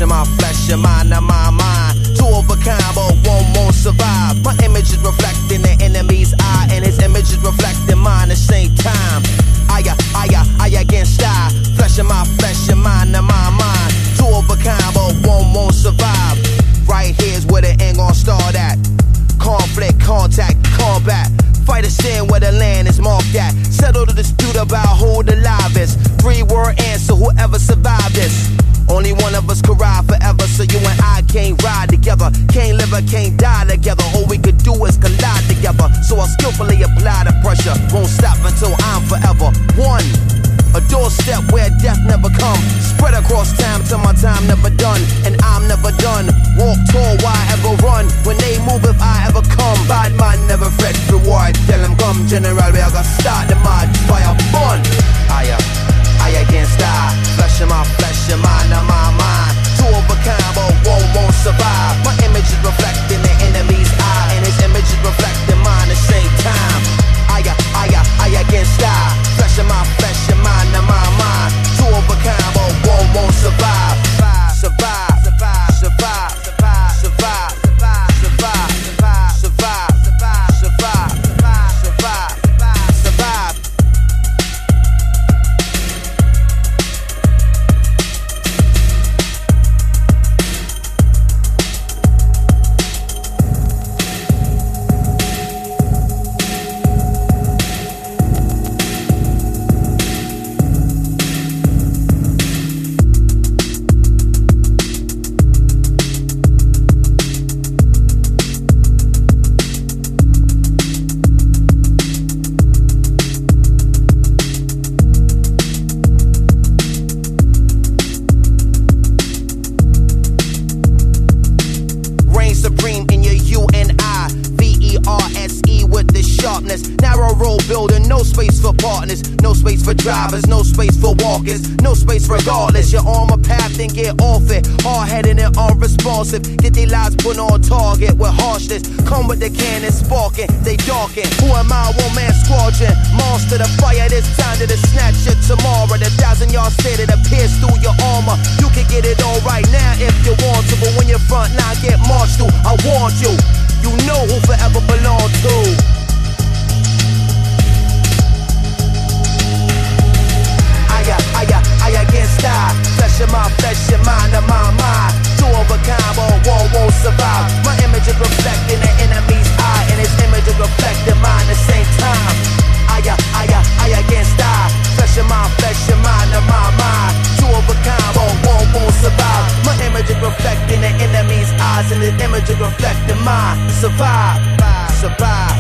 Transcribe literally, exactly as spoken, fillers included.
of my flesh, your mind of my mind. Two of a kind, but one won't survive. My image is reflecting the enemy's eye, and his image is reflecting mine at the same time. I, I, I, I against I. Flesh of my flesh, your mind of my mind. Two of a kind, but one won't survive. Right here's where the end gon' start at. Conflict, contact, combat. Fight a sin where the land is marked at. Settle the dispute about who the live is. Three word answer, whoever survived this. Only one of us could ride forever, so you and I can't ride together. Can't live or can't die together. All we could do is collide together. So I'll skillfully apply the pressure. Won't stop until I'm forever one. A doorstep where death never come. Spread across time till my time never done. And I'm never done. Walk tall, why ever run? When they move, if I ever come. Bad man never fret reward. Tell them come, general, we are gonna start the mad fire fun. I, uh, I against I. Flesh of my flesh, your mind of my mind. Two of a kind, but one won't survive. My image is reflecting the enemy's eye, and his image is reflecting mine at the same time. I, uh, I, uh, I against I. Flesh of my flesh, your mind of my mind. Two of a kind, but one won't survive. Survive, survive, survive, survive, survive, survive, survive, survive, survive, survive, survive, survive, survive. Supreme in your U and I, V E R S E with the sharpness. Narrow road building, no space for partners, no space for drivers, no space for walkers, no space regardless. You're on my path, then get off it. Hard-headed and unresponsive, get their lives put on target with harshness. Come with the cannon sparking, they darken. Who am I? One man squadron, monster the fire. This time to the snatch it tomorrow. The thousand yard stay that appears through your armor. You can get it all right now if you want to, but when your front line get marched through, I want you. You know who forever belong to. I, I, I, I against I. Flesh of my flesh, your mind of my mind. Two of a kind, but one won't survive. My image is reflecting the enemy's eye, and his image is reflecting mine at the same time. I, I, I, I against I. Flesh of my flesh, your mind of my mind. Two of a kind, but one won't survive. My image is reflecting the enemy's eyes, and his image is reflecting mine. Survive, survive.